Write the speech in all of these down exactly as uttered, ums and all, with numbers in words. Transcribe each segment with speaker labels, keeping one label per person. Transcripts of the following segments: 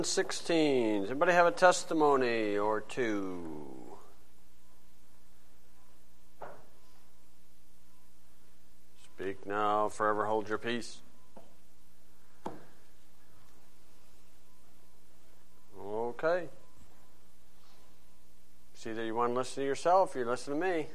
Speaker 1: sixteen. Does anybody have a testimony or two? Speak now, forever hold your peace. Okay. See that you want to listen to yourself, you listen to me.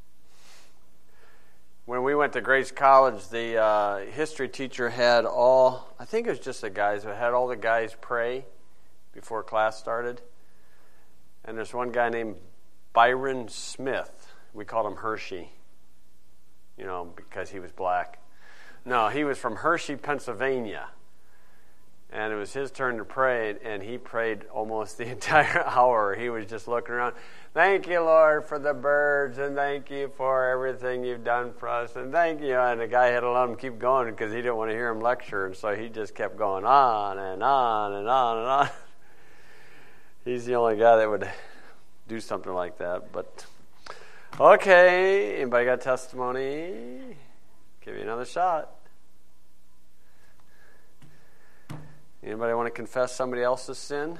Speaker 1: When we went to Grace College, the uh, history teacher had all, I think it was just the guys, but had all the guys pray before class started. And there's one guy named Byron Smith. We called him Hershey, you know, because he was black. No, he was from Hershey, Pennsylvania. And it was his turn to pray, and he prayed almost the entire hour. He was just looking around. Thank you, Lord, for the birds, and thank you for everything you've done for us, and thank you. And the guy had to let him keep going because he didn't want to hear him lecture, and so he just kept going on and on and on and on. He's the only guy that would do something like that. But okay, anybody got testimony? Give you another shot. Anybody want to confess somebody else's sin?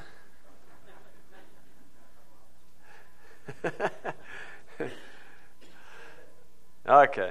Speaker 1: Okay.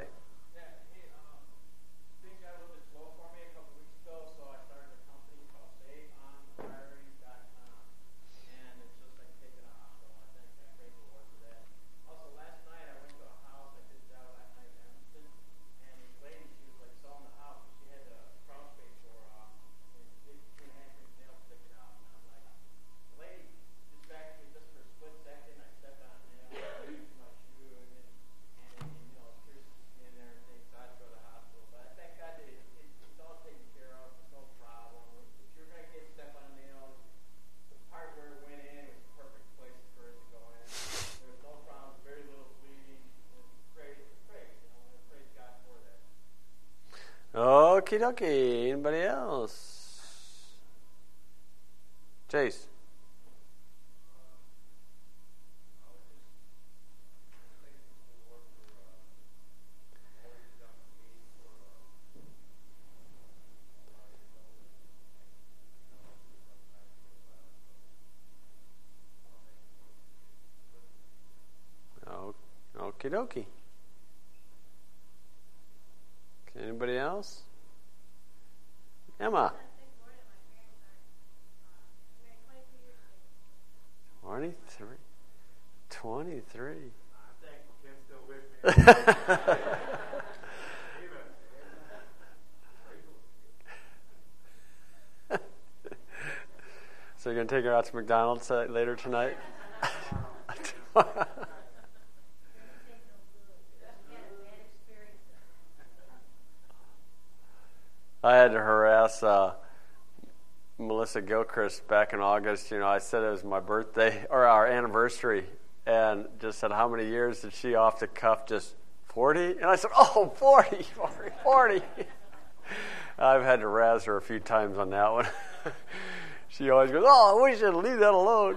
Speaker 1: Okie dokie. Anybody else? Chase. Oh, okie dokie. Anybody else? Emma. twenty-three. twenty-three. So you're going to take her out to McDonald's uh, later tonight? I had to harass uh, Melissa Gilchrist back in August. You know, I said it was my birthday or our anniversary, and just said, how many years did she off the cuff? Just forty? And I said, oh, forty, forty, forty. I've had to razz her a few times on that one. She always goes, oh, we should leave that alone.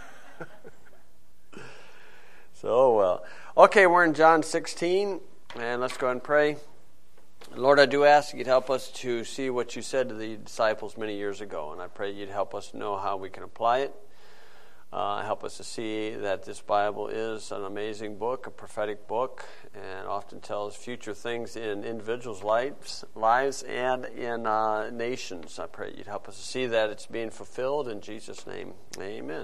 Speaker 1: So, oh well. Okay, we're in John sixteen, and let's go ahead and pray. Lord, I do ask you'd help us to see what you said to the disciples many years ago, and I pray you'd help us know how we can apply it. Uh, help us to see that this Bible is an amazing book, a prophetic book, and often tells future things in individuals' lives, lives and in uh, nations. I pray you'd help us to see that it's being fulfilled. In Jesus' name, amen.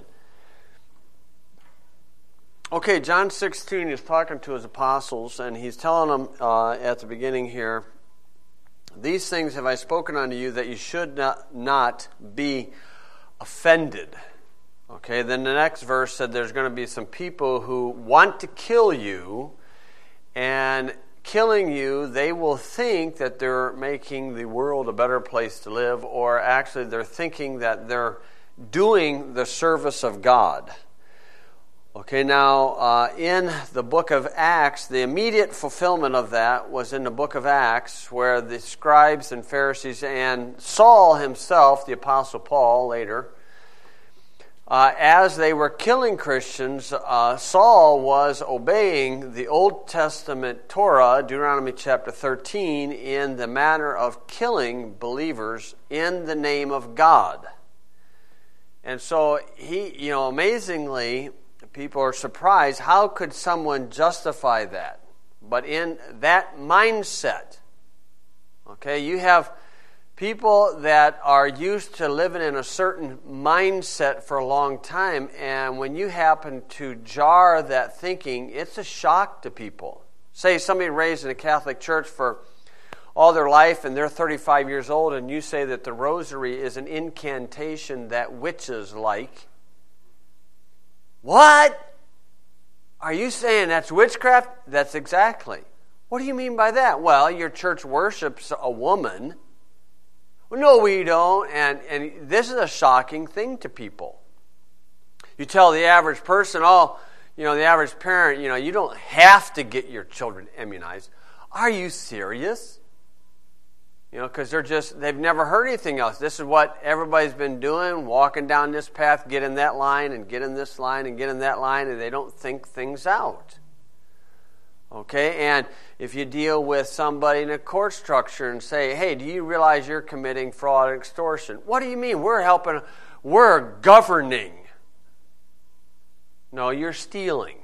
Speaker 1: Okay, John sixteen is talking to his apostles, and he's telling them uh, at the beginning here, these things have I spoken unto you that you should not, not be offended. Okay, then the next verse said there's going to be some people who want to kill you, and killing you, they will think that they're making the world a better place to live, or actually they're thinking that they're doing the service of God. Okay, now uh, in the book of Acts, the immediate fulfillment of that was in the book of Acts, where the scribes and Pharisees and Saul himself, the Apostle Paul later, uh, as they were killing Christians, uh, Saul was obeying the Old Testament Torah, Deuteronomy chapter thirteen, in the manner of killing believers in the name of God. And so he, you know, amazingly, people are surprised. How could someone justify that? But in that mindset, okay, you have people that are used to living in a certain mindset for a long time, and when you happen to jar that thinking, it's a shock to people. Say somebody raised in a Catholic church for all their life and they're thirty-five years old, and you say that the rosary is an incantation that witches like. What? Are you saying that's witchcraft? That's exactly. What do you mean by that? Well, your church worships a woman. Well, no, we don't. And, and this is a shocking thing to people. You tell the average person, oh, you know, the average parent, you know, you don't have to get your children immunized. Are you serious? You know, because they're just, they've never heard anything else. This is what everybody's been doing, walking down this path, get in that line, and get in this line, and get in that line, and they don't think things out. Okay, and if you deal with somebody in a court structure and say, hey, do you realize you're committing fraud and extortion? What do you mean? We're helping, we're governing. No, you're stealing.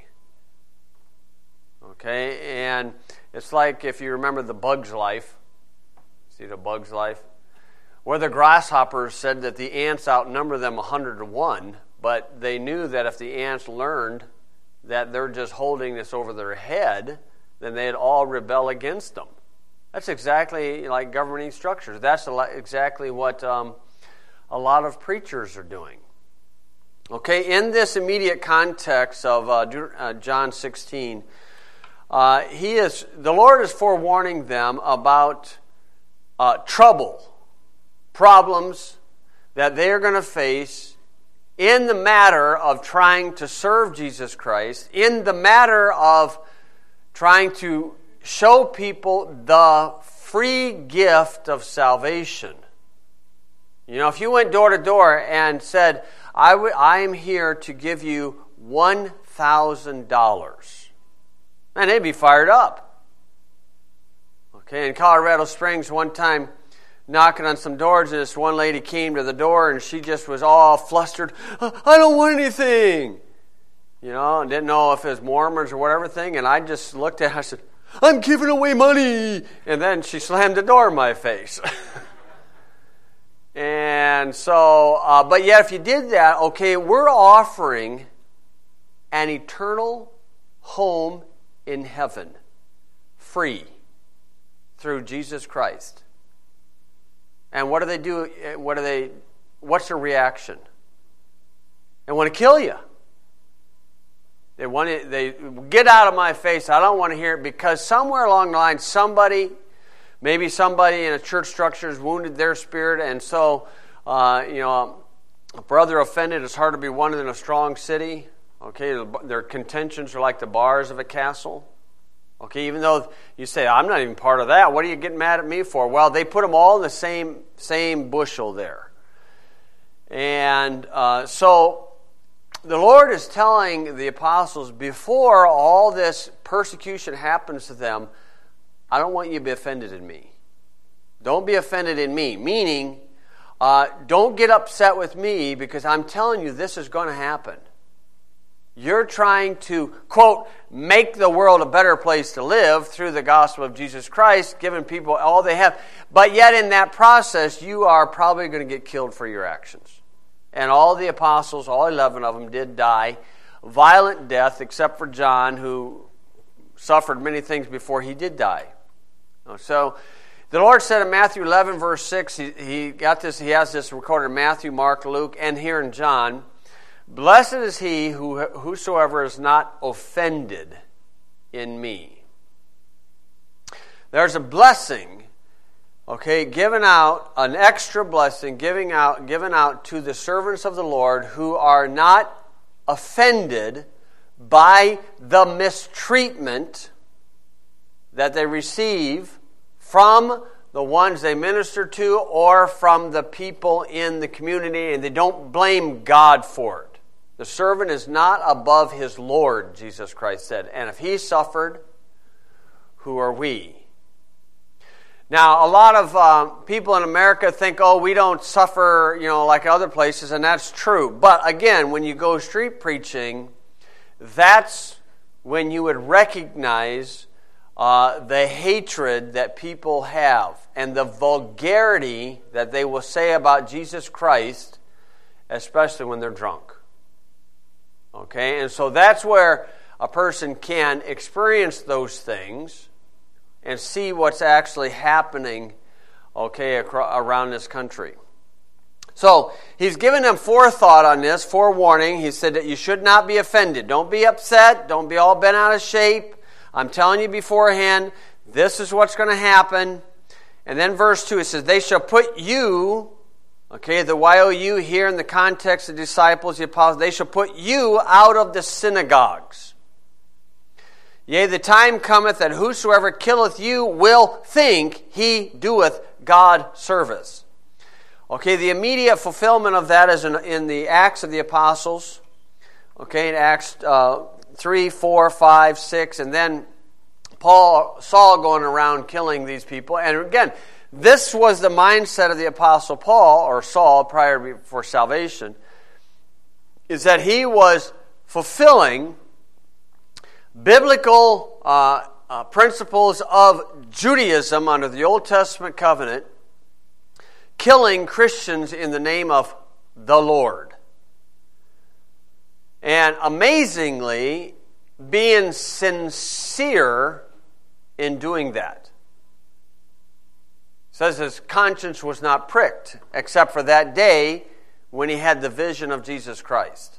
Speaker 1: Okay, and it's like if you remember The Bug's Life. See The Bug's Life? Where the grasshoppers said that the ants outnumber them one hundred to one, but they knew that if the ants learned that they're just holding this over their head, then they'd all rebel against them. That's exactly like governing structures. That's exactly what um, a lot of preachers are doing. Okay, in this immediate context of uh, uh, John sixteen, uh, he is the Lord is forewarning them about uh, trouble, problems that they are going to face in the matter of trying to serve Jesus Christ, in the matter of trying to show people the free gift of salvation. You know, if you went door to door and said, I, w- I am here to give you one thousand dollars, man, they'd be fired up. Okay, in Colorado Springs one time, knocking on some doors, and this one lady came to the door, and she just was all flustered. I don't want anything. You know, and didn't know if it was Mormons or whatever thing, and I just looked at her, I said, I'm giving away money. And then she slammed the door in my face. And so, uh, but yet if you did that, okay, we're offering an eternal home in heaven, free, through Jesus Christ. And what do they do? What do they? What's their reaction? They want to kill you. They want to, they get out of my face. I don't want to hear it, because somewhere along the line, somebody, maybe somebody in a church structure has wounded their spirit, and so uh, you know, a brother offended. It's hard to be one in a strong city. Okay, their contentions are like the bars of a castle. Okay, even though you say, I'm not even part of that, what are you getting mad at me for? Well, they put them all in the same, same bushel there. And uh, so the Lord is telling the apostles, before all this persecution happens to them, I don't want you to be offended in me. Don't be offended in me. Meaning, uh, don't get upset with me, because I'm telling you this is going to happen. You're trying to, quote, make the world a better place to live through the gospel of Jesus Christ, giving people all they have. But yet in that process, you are probably going to get killed for your actions. And all the apostles, all eleven of them, did die violent death, except for John, who suffered many things before he did die. So the Lord said in Matthew eleven, verse six, he, he got this, he has this recorded in Matthew, Mark, Luke, and here in John. Blessed is he who whosoever is not offended in me. There's a blessing, okay, given out, an extra blessing giving out, given out to the servants of the Lord who are not offended by the mistreatment that they receive from the ones they minister to or from the people in the community, and they don't blame God for it. The servant is not above his Lord, Jesus Christ said. And if he suffered, who are we? Now, a lot of uh, people in America think, oh, we don't suffer, you know, like other places, and that's true. But again, when you go street preaching, that's when you would recognize uh, the hatred that people have and the vulgarity that they will say about Jesus Christ, especially when they're drunk. Okay, and so that's where a person can experience those things and see what's actually happening, okay, acro- around this country. So he's given them forethought on this, forewarning. He said that you should not be offended. Don't be upset. Don't be all bent out of shape. I'm telling you beforehand, this is what's going to happen. And then verse two, it says, they shall put you, okay, the Y O U here in the context of disciples, the apostles, they shall put you out of the synagogues. Yea, the time cometh that whosoever killeth you will think he doeth God service. Okay, the immediate fulfillment of that is in, in the Acts of the Apostles. Okay, in Acts uh, three, four, five, six, and then Paul, Saul going around killing these people. And again, this was the mindset of the Apostle Paul, or Saul, prior for salvation, is that he was fulfilling biblical uh, uh, principles of Judaism under the Old Testament covenant, killing Christians in the name of the Lord. And amazingly, being sincere in doing that. It says his conscience was not pricked, except for that day when he had the vision of Jesus Christ.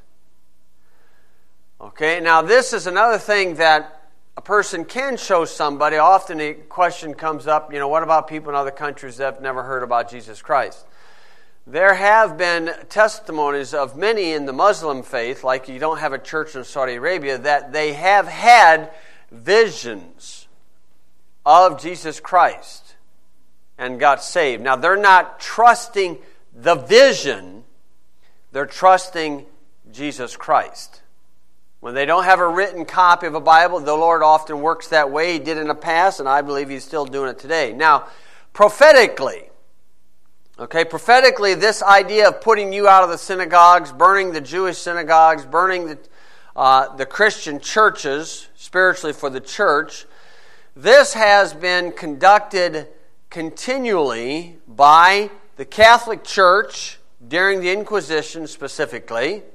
Speaker 1: Okay, now this is another thing that a person can show somebody. Often a question comes up, you know, what about people in other countries that have never heard about Jesus Christ? There have been testimonies of many in the Muslim faith, like you don't have a church in Saudi Arabia, that they have had visions of Jesus Christ and got saved. Now, they're not trusting the vision, they're trusting Jesus Christ. When they don't have a written copy of a Bible, the Lord often works that way. He did in the past, and I believe He's still doing it today. Now, prophetically, okay, prophetically, this idea of putting you out of the synagogues, burning the Jewish synagogues, burning the, uh, the Christian churches, spiritually for the church, this has been conducted continually by the Catholic Church during the Inquisition specifically.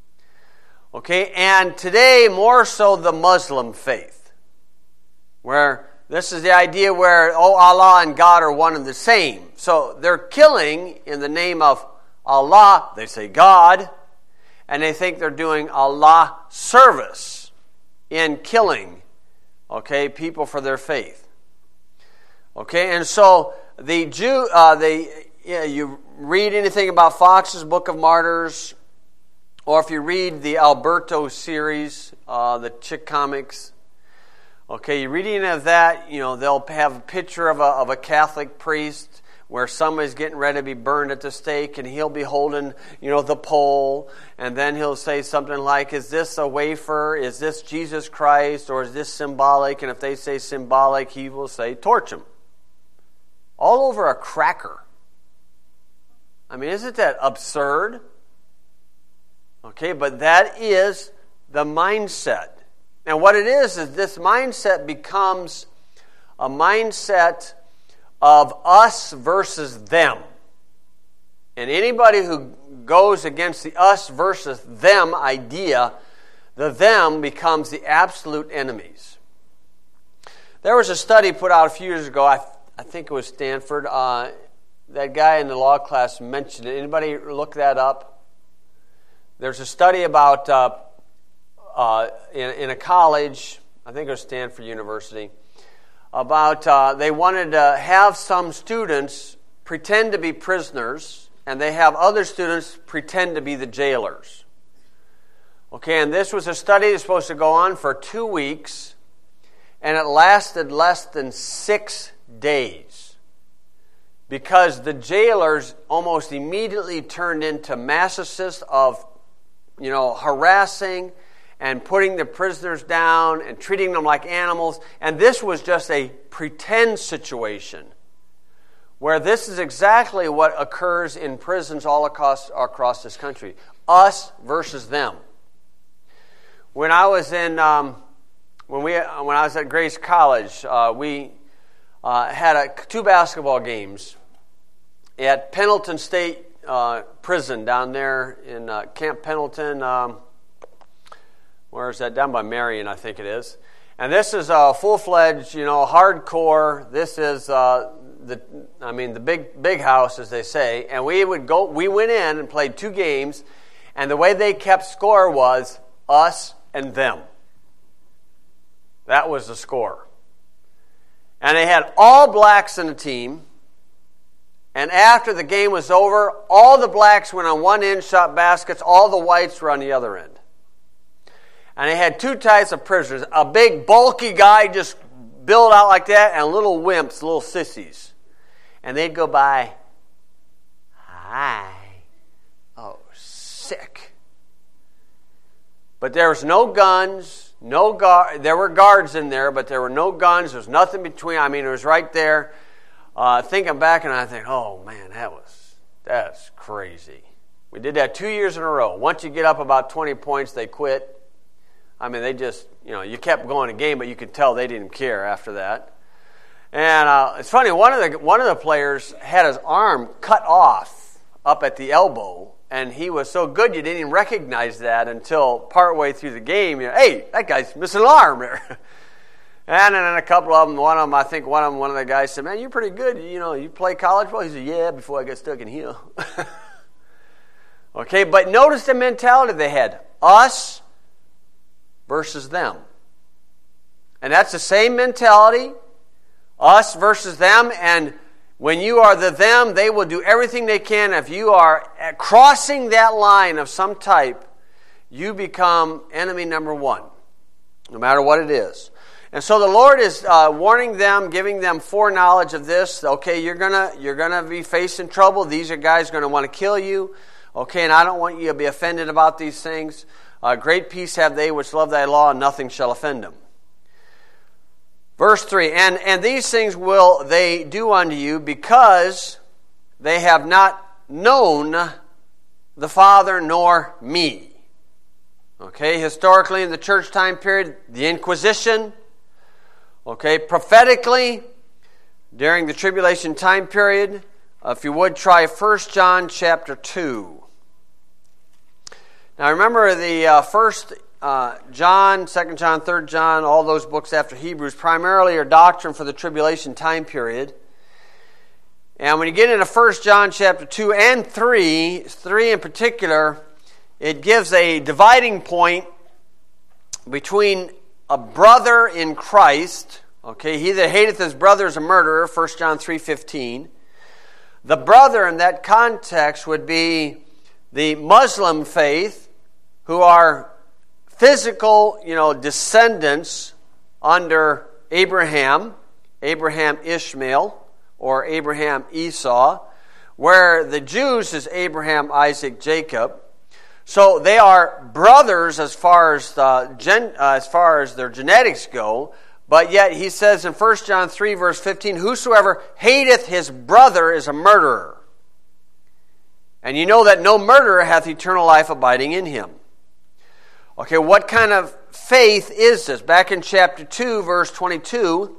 Speaker 1: Okay, and today more so the Muslim faith, where this is the idea where, oh, Allah and God are one and the same. So they're killing in the name of Allah, they say God, and they think they're doing Allah service in killing, okay, people for their faith. Okay, and so the Jew, uh, they, yeah, you read anything about Fox's Book of Martyrs, or if you read the Alberto series, uh, the Chick comics, okay, you read any of that, you know, they'll have a picture of a, of a Catholic priest where somebody's getting ready to be burned at the stake, and he'll be holding, you know, the pole, and then he'll say something like, is this a wafer? Is this Jesus Christ? Or is this symbolic? And if they say symbolic, he will say, torch him. All over a cracker. I mean, isn't that absurd? Okay, but that is the mindset. And what it is, is this mindset becomes a mindset of us versus them. And anybody who goes against the us versus them idea, the them becomes the absolute enemies. There was a study put out a few years ago, I, I think it was Stanford, uh, that guy in the law class mentioned it. Anybody look that up? There's a study about, uh, uh, in, in a college, I think it was Stanford University, about uh, they wanted to have some students pretend to be prisoners, and they have other students pretend to be the jailers. Okay, and this was a study that's supposed to go on for two weeks, and it lasted less than six days. Because the jailers almost immediately turned into masochists of, you know, harassing and putting the prisoners down and treating them like animals. And this was just a pretend situation. where this is exactly what occurs in prisons all across, across this country. Us versus them. When I was in, um, when we, when I was at Grace College, uh, we uh, had a, two basketball games at Pendleton State uh, Prison down there in uh, Camp Pendleton. Um, where is that? Down by Marion, I think it is. And this is a full-fledged, you know, hardcore. This is uh, the, I mean, the big big house, as they say. And we would go. We went in and played two games, and the way they kept score was us and them. That was the score. And they had all blacks in the team. And after the game was over, all the blacks went on one end, shot baskets. All the whites were on the other end. And they had two types of prisoners. A big, bulky guy just built out like that, and little wimps, little sissies. And they'd go by, hi. Oh, sick. But there was no guns, no guard. There were guards in there, but there were no guns. There was nothing between. I mean, it was right there. Uh, thinking back, and I think, oh, man, that was, that's crazy. We did that two years in a row. Once you get up about twenty points, they quit. I mean, they just, you know, you kept going a game, but you could tell they didn't care after that. And uh, it's funny, one of the one of the players had his arm cut off up at the elbow, and he was so good you didn't even recognize that until partway through the game. You know, hey, that guy's missing an arm there. And then a couple of them, one of them, I think one of them, one of the guys said, man, you're pretty good. You know, you play college ball? He said, yeah, before I got stuck in here. Okay, but notice the mentality they had. Us versus them. And that's the same mentality. Us versus them. And when you are the them, they will do everything they can. If you are crossing that line of some type, you become enemy number one, no matter what it is. And so the Lord is uh, warning them, giving them foreknowledge of this. Okay, you're gonna you're gonna be facing trouble. These are guys going to want to kill you. Okay, and I don't want you to be offended about these things. Uh, great peace have they which love thy law, and nothing shall offend them. Verse three, and, and these things will they do unto you because they have not known the Father nor me. Okay, historically in the church time period, the Inquisition. Okay, prophetically, during the tribulation time period, uh, if you would try First John chapter two. Now remember the uh, first uh, John, Second John, Third John, all those books after Hebrews primarily are doctrine for the tribulation time period. And when you get into First John chapter two and three, three in particular, it gives a dividing point between a brother in Christ. Okay, he that hateth his brother is a murderer, First John three fifteen. The brother in that context would be the Muslim faith, who are physical, you know, descendants under Abraham, Abraham Ishmael, or Abraham Esau, where the Jews is Abraham, Isaac, Jacob. So they are brothers as far as the gen, uh, as far as their genetics go, but yet he says in First John three verse fifteen, whosoever hateth his brother is a murderer. And you know that no murderer hath eternal life abiding in him. Okay, what kind of faith is this? Back in chapter two, verse twenty-two,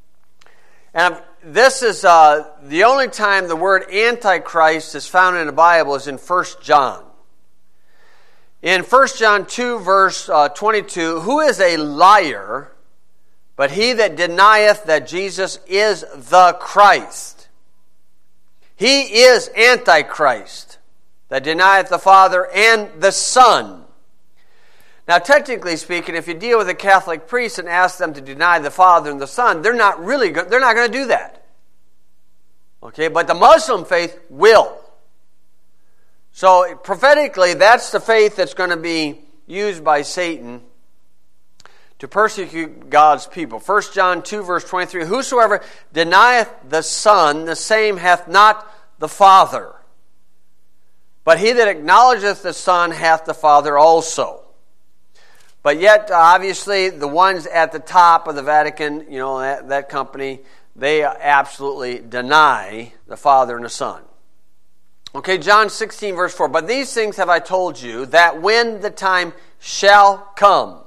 Speaker 1: and this is uh, the only time the word Antichrist is found in the Bible is in First John. In First John two, verse uh, twenty-two, who is a liar, but he that denieth that Jesus is the Christ? He is Antichrist, that denieth the Father and the Son. Now, technically speaking, if you deal with a Catholic priest and ask them to deny the Father and the Son, they're not really go- they're not going to do that. Okay, but the Muslim faith will. So prophetically, that's the faith that's going to be used by Satan to persecute God's people. First John two, verse twenty-three, whosoever denieth the Son, the same hath not the Father. But he that acknowledgeth the Son hath the Father also. But yet, obviously, the ones at the top of the Vatican, you know, that, that company, they absolutely deny the Father and the Son. Okay, John sixteen, verse four. But these things have I told you, that when the time shall come,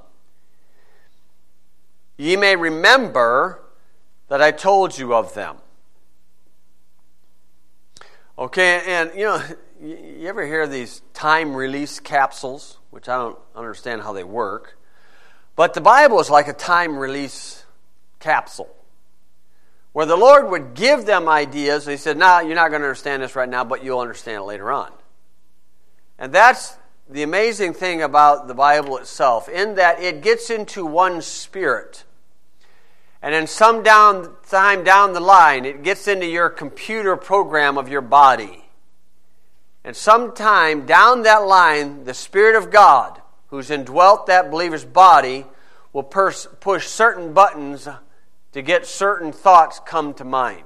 Speaker 1: ye may remember that I told you of them. Okay, and you know, you ever hear these time release capsules, which I don't understand how they work, but the Bible is like a time release capsule, where the Lord would give them ideas. He said, no, you're not going to understand this right now, but you'll understand it later on. And that's the amazing thing about the Bible itself, in that it gets into one spirit. And then some down time down the line, it gets into your computer program of your body. And sometime down that line, the Spirit of God, who's indwelt that believer's body, will pers- push certain buttons to get certain thoughts come to mind.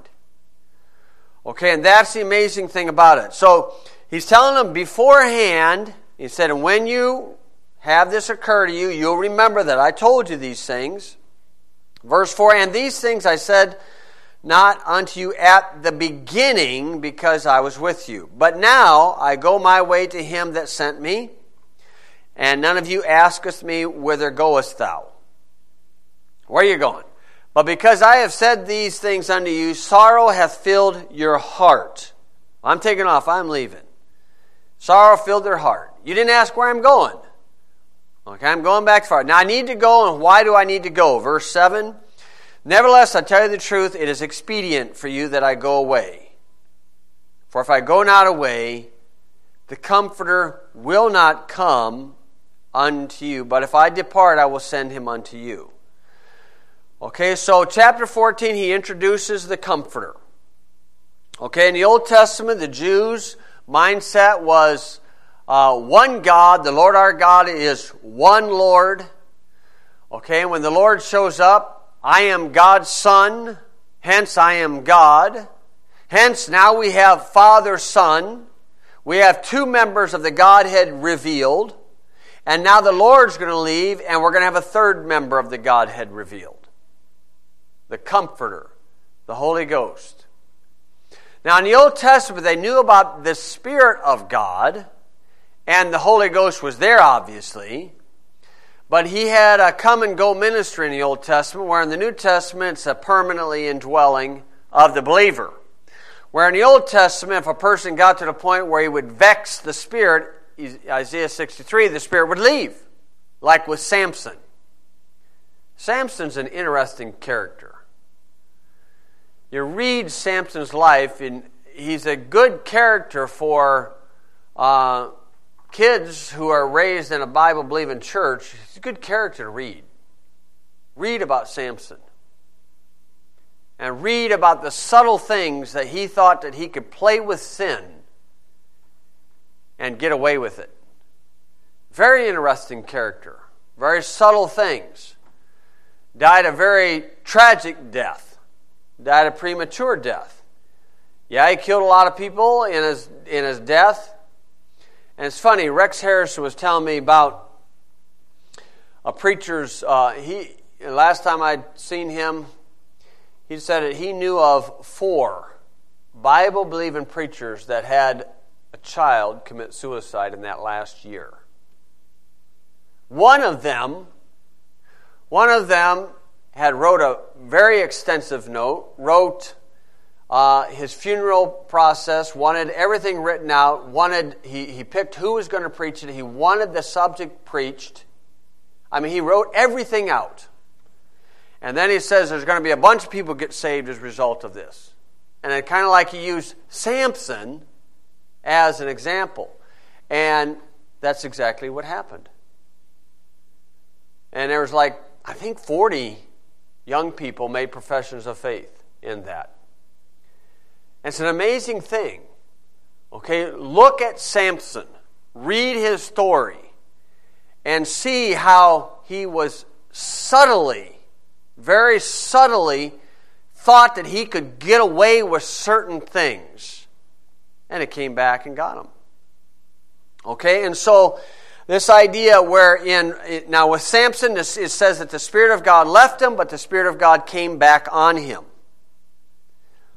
Speaker 1: Okay, and that's the amazing thing about it. So he's telling them beforehand, he said, and when you have this occur to you, you'll remember that I told you these things. Verse four, and these things I said not unto you at the beginning, because I was with you. But now I go my way to him that sent me, and none of you asketh me, whither goest thou? Where are you going? But because I have said these things unto you, sorrow hath filled your heart. I'm taking off, I'm leaving. Sorrow filled their heart. You didn't ask where I'm going. Okay, I'm going back far. Now I need to go, and why do I need to go? Verse seven, nevertheless, I tell you the truth, it is expedient for you that I go away. For if I go not away, the Comforter will not come unto you. But if I depart, I will send him unto you. Okay, so chapter fourteen, he introduces the Comforter. Okay, in the Old Testament, the Jews' mindset was uh, one God. The Lord our God is one Lord. Okay, when the Lord shows up, I am God's Son, hence I am God. Hence now we have Father, Son. We have two members of the Godhead revealed. And now the Lord's going to leave, and we're going to have a third member of the Godhead revealed. The Comforter, the Holy Ghost. Now in the Old Testament, they knew about the Spirit of God, and the Holy Ghost was there, obviously. But he had a come-and-go ministry in the Old Testament, where in the New Testament, it's a permanently indwelling of the believer. Where in the Old Testament, if a person got to the point where he would vex the Spirit, Isaiah sixty-three, the Spirit would leave, like with Samson. Samson's an interesting character. You read Samson's life, and he's a good character for uh, kids who are raised in a Bible-believing church. He's a good character to read. Read about Samson. And read about the subtle things that he thought that he could play with sin and get away with it. Very interesting character. Very subtle things. Died a very tragic death. Died a premature death. Yeah, he killed a lot of people in his in his death. And it's funny, Rex Harrison was telling me about a preacher's, uh, he last time I'd seen him, he said that he knew of four Bible-believing preachers that had a child commit suicide in that last year. One of them, one of them had wrote a very extensive note, wrote uh, his funeral process, wanted everything written out, wanted he, he picked who was going to preach it, he wanted the subject preached. I mean, he wrote everything out. And then he says there's going to be a bunch of people get saved as a result of this. And it kind of like he used Samson as an example. And that's exactly what happened. And there was like, I think forty young people made professions of faith in that. It's an amazing thing. Okay, look at Samson. Read his story. And see how he was subtly, very subtly, thought that he could get away with certain things. And it came back and got him. Okay, and so this idea where in, now with Samson, it says that the Spirit of God left him, but the Spirit of God came back on him.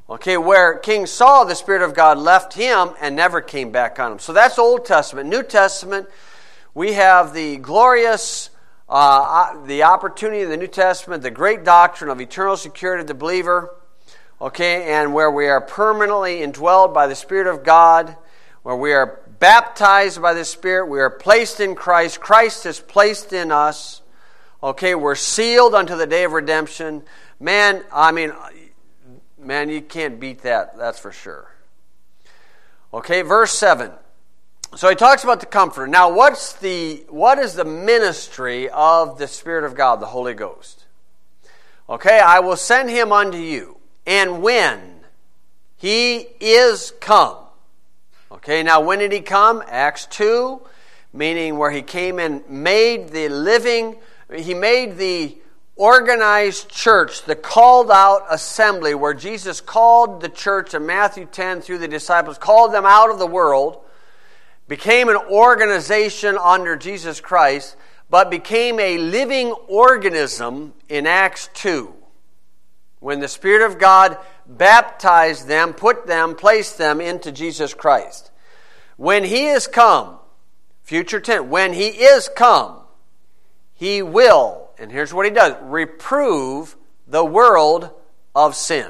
Speaker 1: Okay, where King Saul, the Spirit of God left him and never came back on him. So that's Old Testament. New Testament, we have the glorious, uh, the opportunity in the New Testament, the great doctrine of eternal security of the believer, okay, and where we are permanently indwelled by the Spirit of God, where we are baptized by the Spirit, we are placed in Christ, Christ is placed in us, okay, we're sealed unto the day of redemption. Man, I mean, man, you can't beat that, that's for sure. Okay, verse seven. So he talks about the Comforter. Now, what's the what is the ministry of the Spirit of God, the Holy Ghost? Okay, I will send him unto you, and when he is come. Okay, now when did he come? Acts two, meaning where he came and made the living, he made the organized church, the called out assembly, where Jesus called the church in Matthew ten through the disciples, called them out of the world, became an organization under Jesus Christ, but became a living organism in Acts two, when the Spirit of God baptized them, put them, placed them into Jesus Christ. When he is come, future tense, when he is come, he will, and here's what he does, reprove the world of sin,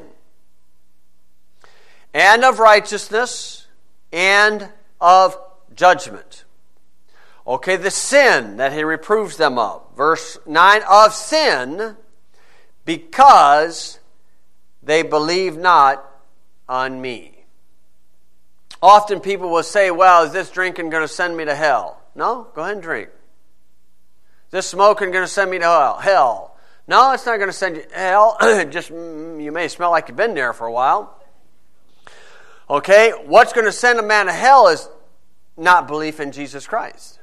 Speaker 1: and of righteousness, and of judgment. Okay, the sin that he reproves them of. Verse nine, of sin, because they believe not on me. Often people will say, well, is this drinking going to send me to hell? No, go ahead and drink. Is this smoking going to send me to hell? Hell. No, it's not going to send you to hell. Just, you may smell like you've been there for a while. Okay, what's going to send a man to hell is not belief in Jesus Christ.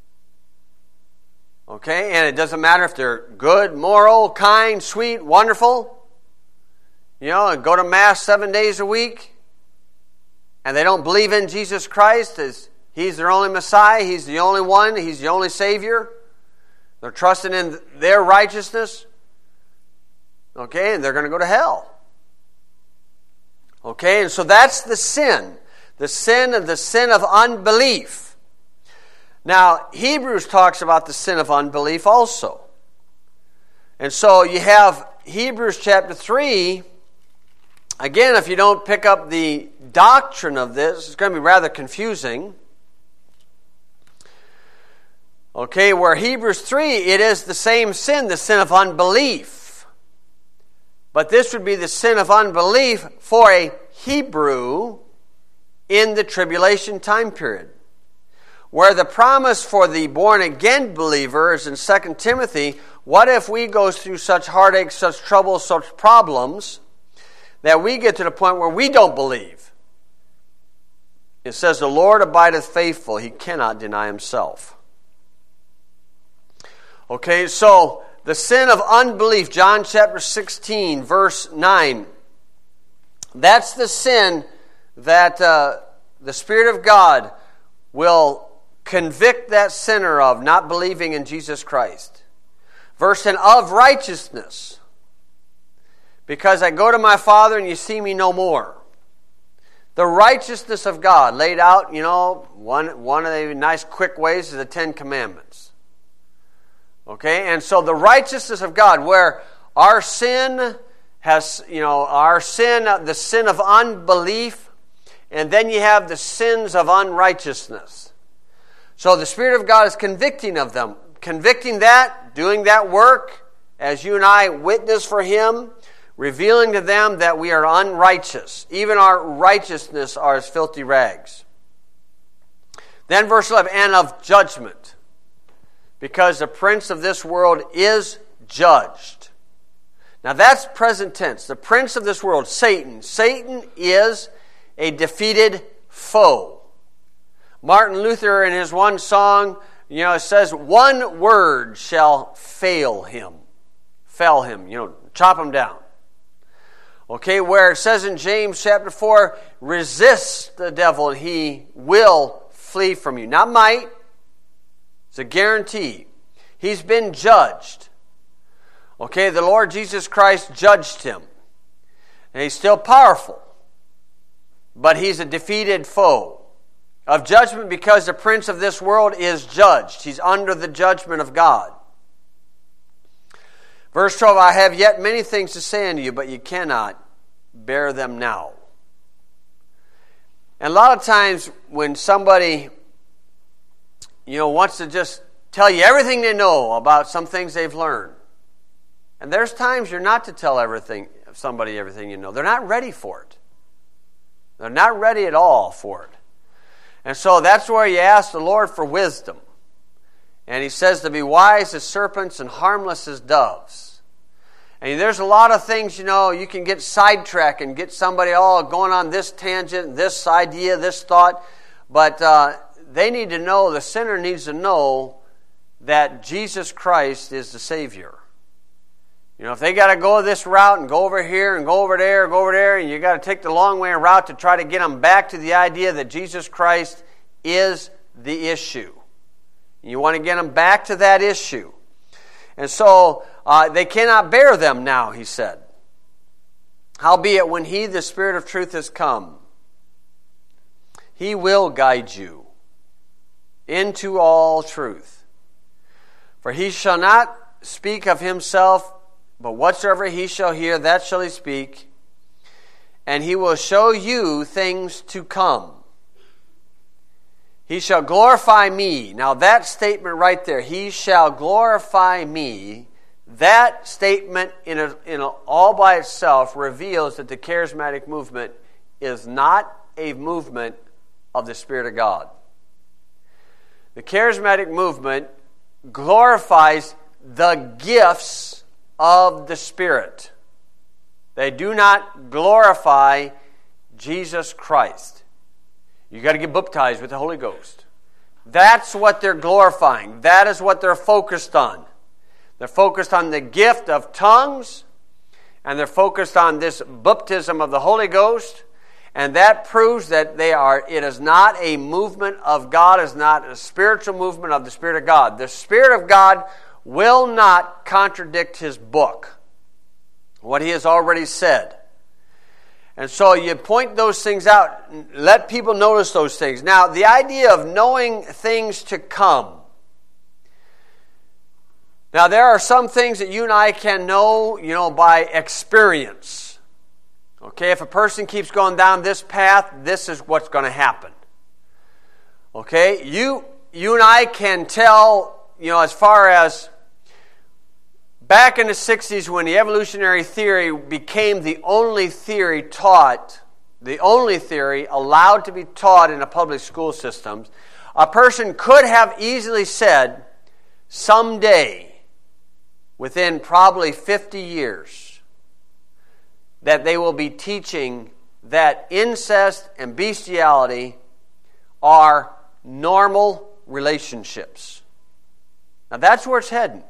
Speaker 1: Okay, and it doesn't matter if they're good, moral, kind, sweet, wonderful, you know, and go to Mass seven days a week, and they don't believe in Jesus Christ as he's their only Messiah, he's the only one, he's the only Savior. They're trusting in their righteousness. Okay, and they're going to go to hell. Okay, and so that's the sin. The sin of the sin of unbelief. Now, Hebrews talks about the sin of unbelief also. And so you have Hebrews chapter three. Again, if you don't pick up the doctrine of this, it's going to be rather confusing. Okay, where Hebrews three, it is the same sin, the sin of unbelief. But this would be the sin of unbelief for a Hebrew in the tribulation time period. Where the promise for the born-again believer is in Second Timothy, what if we go through such heartaches, such troubles, such problems, that we get to the point where we don't believe? It says, the Lord abideth faithful, he cannot deny himself. Okay, so the sin of unbelief, John chapter sixteen, verse nine. That's the sin that uh, the Spirit of God will convict that sinner of not believing in Jesus Christ. Verse ten, of righteousness. Because I go to my Father and you see me no more. The righteousness of God laid out, you know, one, one of the nice quick ways is the Ten Commandments. Okay, and so the righteousness of God, where our sin has, you know, our sin, the sin of unbelief, and then you have the sins of unrighteousness. So the Spirit of God is convicting of them. Convicting that, doing that work, as you and I witness for Him, revealing to them that we are unrighteous. Even our righteousness are as filthy rags. Then verse eleven, and of judgment. Because the prince of this world is judged. Now that's present tense. The prince of this world, Satan. Satan is a defeated foe. Martin Luther in his one song, you know, it says, one word shall fail him. Fell him, you know, chop him down. Okay, where it says in James chapter four, resist the devil and he will flee from you. Not might. It's a guarantee. He's been judged. Okay, the Lord Jesus Christ judged him. And he's still powerful. But he's a defeated foe of judgment because the prince of this world is judged. He's under the judgment of God. Verse twelve, I have yet many things to say unto you, but you cannot bear them now. And a lot of times when somebody, you know, wants to just tell you everything they know about some things they've learned, and there's times you're not to tell everything somebody everything you know. They're not ready for it. They're not ready at all for it. And so that's where you ask the Lord for wisdom. And he says to be wise as serpents and harmless as doves. And there's a lot of things, you know, you can get sidetracked and get somebody all going on this tangent, this idea, this thought. But uh, they need to know, the sinner needs to know that Jesus Christ is the Savior. You know, if they got to go this route and go over here and go over there and go over there, and you got to take the long way route to try to get them back to the idea that Jesus Christ is the issue. You want to get them back to that issue. And so uh, they cannot bear them now, he said. Howbeit, when he, the Spirit of truth, has come, he will guide you into all truth. For he shall not speak of himself, but whatsoever he shall hear, that shall he speak. And he will show you things to come. He shall glorify me. Now that statement right there, he shall glorify me, that statement in, a, in a, all by itself reveals that the charismatic movement is not a movement of the Spirit of God. The charismatic movement glorifies the gifts of the Spirit. They do not glorify Jesus Christ. You got to get baptized with the Holy Ghost. That's what they're glorifying. That is what they're focused on. They're focused on the gift of tongues, and they're focused on this baptism of the Holy Ghost, and that proves that they are. It is not a movement of God. It is not a spiritual movement of the Spirit of God. The Spirit of God will not contradict His book, what He has already said. And so you point those things out. Let people notice those things. Now, the idea of knowing things to come. Now, there are some things that you and I can know, you know, by experience. Okay, if a person keeps going down this path, this is what's going to happen. Okay, you, you and I can tell, you know, as far as back in the sixties, when the evolutionary theory became the only theory taught, the only theory allowed to be taught in the public school systems, a person could have easily said, someday, within probably fifty years, that they will be teaching that incest and bestiality are normal relationships. Now that's where it's heading.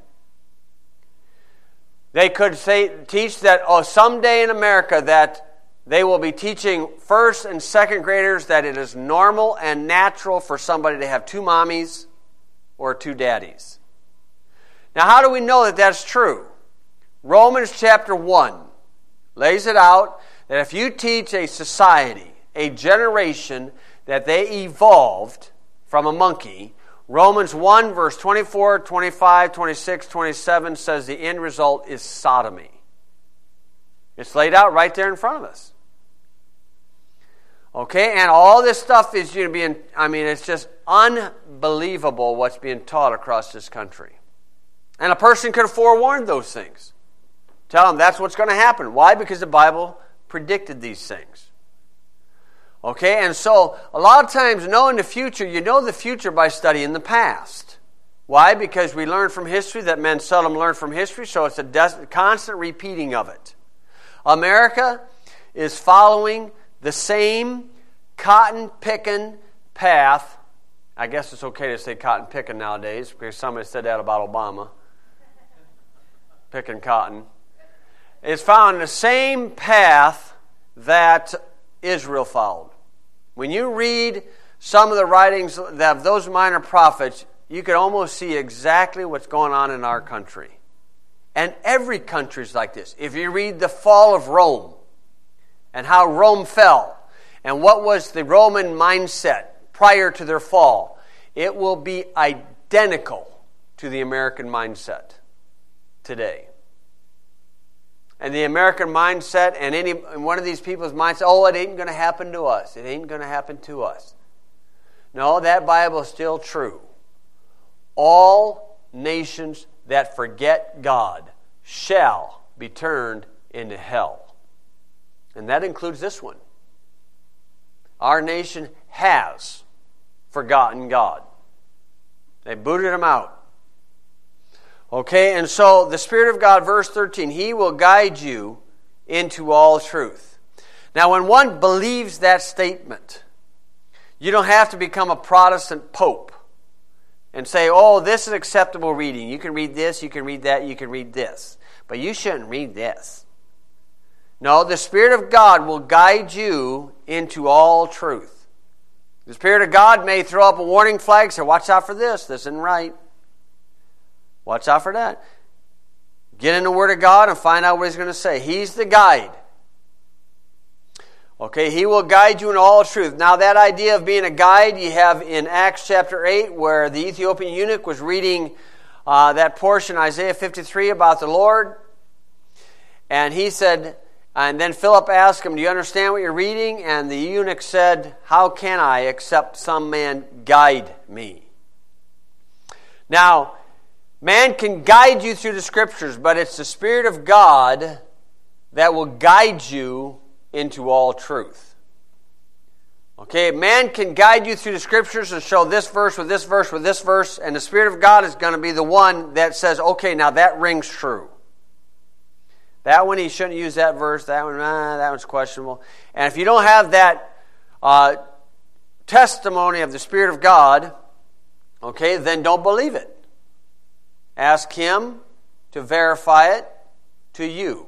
Speaker 1: They could say, teach that, oh, someday in America that they will be teaching first and second graders that it is normal and natural for somebody to have two mommies or two daddies. Now, how do we know that that's true? Romans chapter one lays it out that if you teach a society, a generation, that they evolved from a monkey, Romans one, verse twenty-four, twenty-five, twenty-six, twenty-seven says the end result is sodomy. It's laid out right there in front of us. Okay, and all this stuff is you know, being, I mean, it's just unbelievable what's being taught across this country. And a person could have forewarned those things. Tell them that's what's going to happen. Why? Because the Bible predicted these things. Okay, and so a lot of times knowing the future, you know the future by studying the past. Why? Because we learn from history that men seldom learn from history, so it's a des- constant repeating of it. America is following the same cotton-picking path. I guess it's okay to say cotton-picking nowadays, because somebody said that about Obama. Picking cotton. It's following the same path that Israel followed. When you read some of the writings of those minor prophets, you can almost see exactly what's going on in our country. And every country is like this. If you read the fall of Rome, and how Rome fell. And what was the Roman mindset prior to their fall? It will be identical to the American mindset today. And the American mindset and any and one of these people's mindset, oh, it ain't going to happen to us. It ain't going to happen to us. No, that Bible is still true. All nations that forget God shall be turned into hell. And that includes this one. Our nation has forgotten God. They booted him out. Okay, and so the Spirit of God, verse thirteen, He will guide you into all truth. Now, when one believes that statement, you don't have to become a Protestant pope and say, oh, this is acceptable reading. You can read this, you can read that, you can read this. But you shouldn't read this. No, the Spirit of God will guide you into all truth. The Spirit of God may throw up a warning flag, say, watch out for this, this isn't right. Watch out for that. Get in the Word of God and find out what He's going to say. He's the guide. Okay, He will guide you in all truth. Now that idea of being a guide, you have in Acts chapter eight, where the Ethiopian eunuch was reading uh, that portion, Isaiah fifty-three, about the Lord. And he said, and then Philip asked him, do you understand what you're reading? And the eunuch said, how can I except some man guide me? Now, man can guide you through the Scriptures, but it's the Spirit of God that will guide you into all truth. Okay, man can guide you through the Scriptures and show this verse with this verse with this verse, and the Spirit of God is going to be the one that says, okay, now that rings true. That one, he shouldn't use that verse. That one, ah, that one's questionable. And if you don't have that uh, testimony of the Spirit of God, okay, then don't believe it. Ask Him to verify it to you.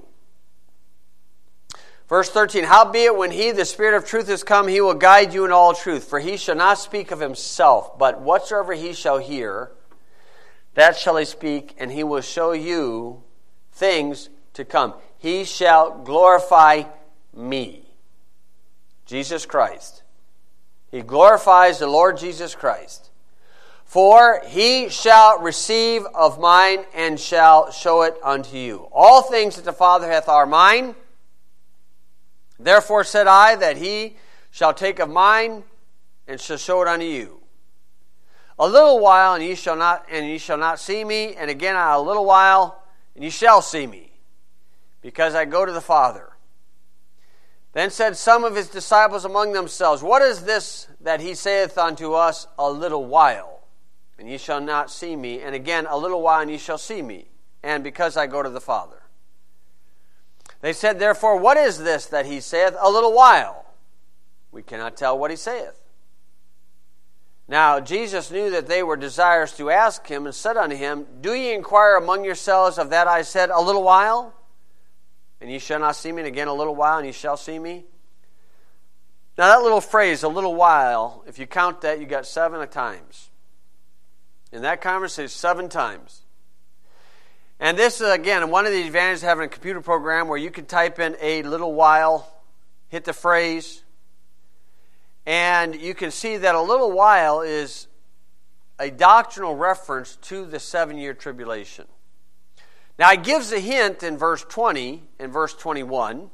Speaker 1: Verse thirteen, howbeit when He, the Spirit of truth, is come, He will guide you in all truth. For He shall not speak of Himself, but whatsoever He shall hear, that shall He speak, and He will show you things to come. He shall glorify me, Jesus Christ. He glorifies the Lord Jesus Christ. For He shall receive of mine and shall show it unto you. All things that the Father hath are mine. Therefore said I that He shall take of mine and shall show it unto you. A little while and ye shall not and ye shall not see me, and again a little while and ye shall see me, because I go to the Father. Then said some of His disciples among themselves, what is this that He saith unto us, a little while, and ye shall not see me, and again a little while and ye shall see me, and because I go to the Father. They said, therefore, what is this that He saith, a little while? We cannot tell what He saith. Now Jesus knew that they were desirous to ask Him, and said unto him, do ye inquire among yourselves of that I said, a little while? And ye shall not see me, and again a little while, and ye shall see me. Now that little phrase, a little while, if you count that, you got seven times. In that conversation, seven times. And this is, again, one of the advantages of having a computer program where you can type in a little while, hit the phrase, and you can see that a little while is a doctrinal reference to the seven-year tribulation. Now, he gives a hint in verse twenty and verse twenty-one.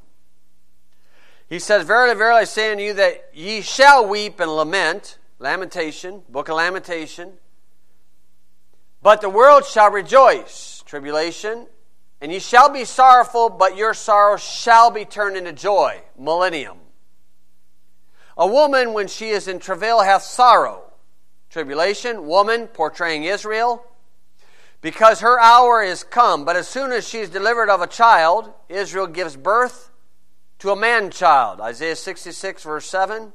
Speaker 1: He says, verily, verily, I say unto you that ye shall weep and lament, Lamentation, Book of Lamentation, but the world shall rejoice, tribulation, and ye shall be sorrowful, but your sorrow shall be turned into joy, millennium. A woman, when she is in travail, hath sorrow, tribulation, woman, portraying Israel, because her hour is come. But as soon as she is delivered of a child, Israel gives birth to a man-child. Isaiah sixty-six, verse seven.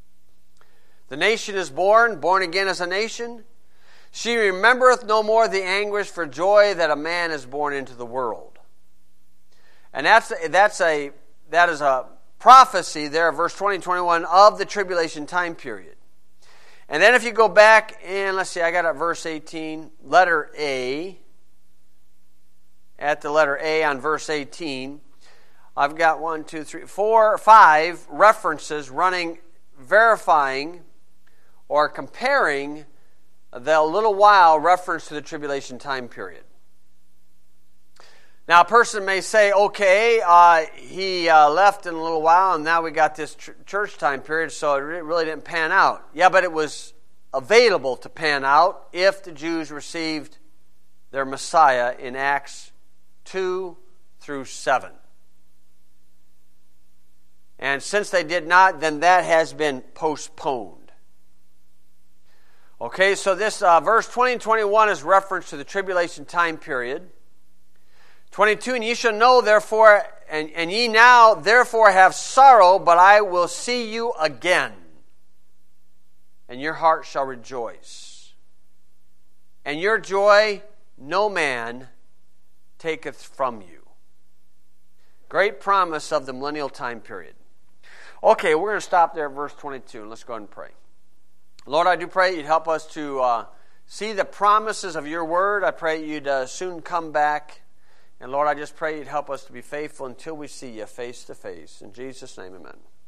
Speaker 1: The nation is born, born again as a nation. She remembereth no more the anguish for joy that a man is born into the world. And that's that's a that is a prophecy there, verse twenty and twenty-one, of the tribulation time period. And then if you go back and let's see, I got at verse eighteen, letter A. At the letter A on verse eighteen, I've got one, two, three, four, five references running, verifying or comparing the little while reference to the tribulation time period. Now, a person may say, okay, uh, he uh, left in a little while, and now we got this ch- church time period, so it really didn't pan out. Yeah, but it was available to pan out if the Jews received their Messiah in Acts two through seven. And since they did not, then that has been postponed. Okay, so this uh, verse twenty and twenty-one is reference to the tribulation time period. twenty-two, and ye shall know therefore, and, and ye now therefore have sorrow, but I will see you again, and your heart shall rejoice. And your joy no man taketh from you. Great promise of the millennial time period. Okay, we're going to stop there at verse twenty-two, and let's go ahead and pray. Lord, I do pray you'd help us to uh, see the promises of your word. I pray you'd uh, soon come back. And Lord, I just pray you'd help us to be faithful until we see you face to face. In Jesus' name, amen.